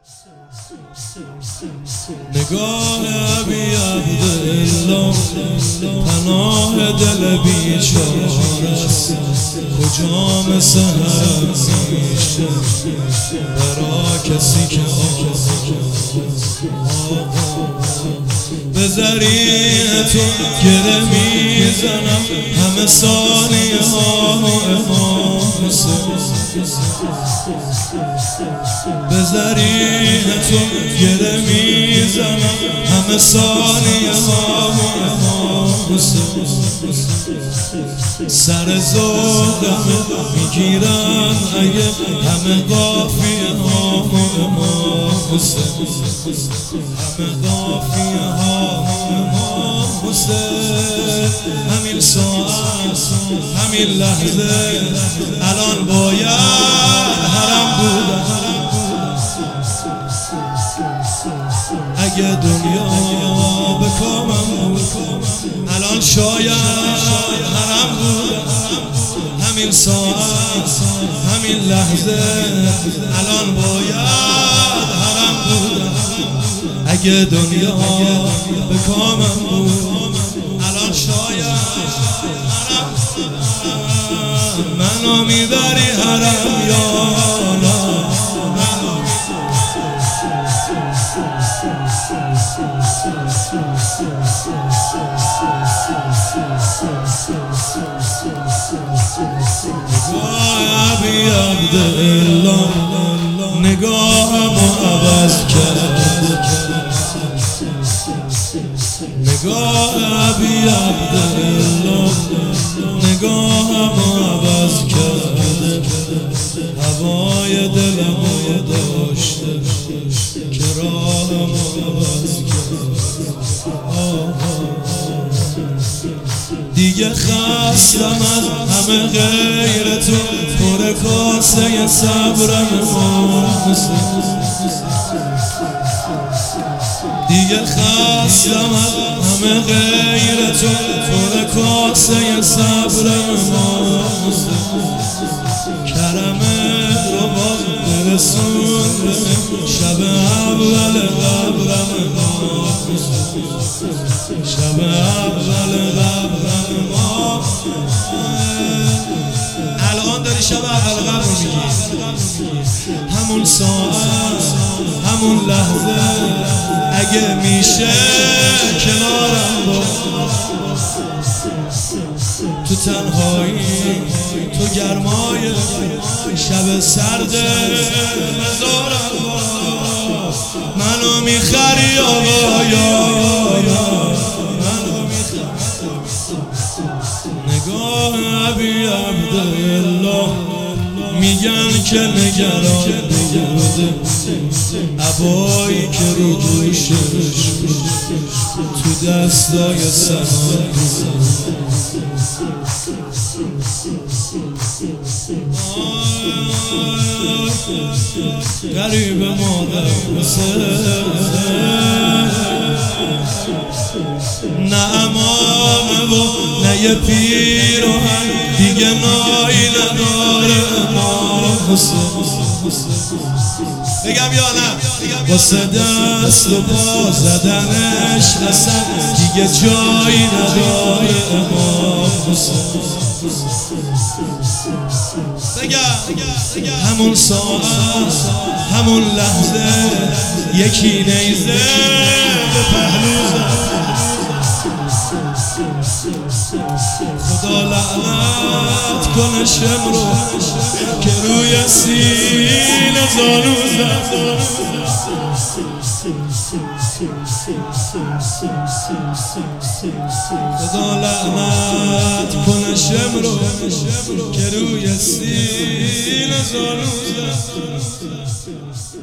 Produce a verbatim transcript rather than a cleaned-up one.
نگاه ابی عبدالله پناه دل بیچاره است، کجا مثل همیشه برا کسی که به زرین تو گره میزنم همه ثانیه ها به زرین تو گره میزنم همه ثانیه ها سر زودم میگیرم اگه همه قافیه ها همه قافیه ها همین ساعت همین لحظه الان باید حرم بودم اگه دنیا به کامم بود الان شاید حرم بودم همین ساعت همین لحظه الان باید حرم بودم اگه دنیا به کامم بود الان شاید حرم منو میبری حرم یا نه ابی عبدالله نگاهمو عوض کرد نگاه ابی عبدالله نگاهمو عوض کرد هوای دلمو داشته که راهمو عوض کرد دیگه خستم از همه غیر تو پر کاسه صبرم دیگه خستم از همه غیر تو پر کاسه صبرم کرم رو باز برسون شب اول قبرم شب اول قبرم الان داری شب اول قبر میگی همون ساعت همون لحظه اگه میشه کنارم با تو تنهایی تو گرمای شب سرد مزارم با منو میخری آقا یا نگاه ابی عبدالله میگن که نگران بوده عبایی که رو دوشش تو دستای سنان غریب مادر نه امامه و نه یه پیراهن دیگه نایی نداره امام حسین بگم یا نه واسه دست و پا زدنش قسم دیگه جایی نداره امام حسین بگم همون ساعت همون لحظه یکی نیزه به پهلو زد خدا لعنت کنه شمرو که روی سینه زانو زد خدا لعنت کنه شمرو که روی سینه زانو زد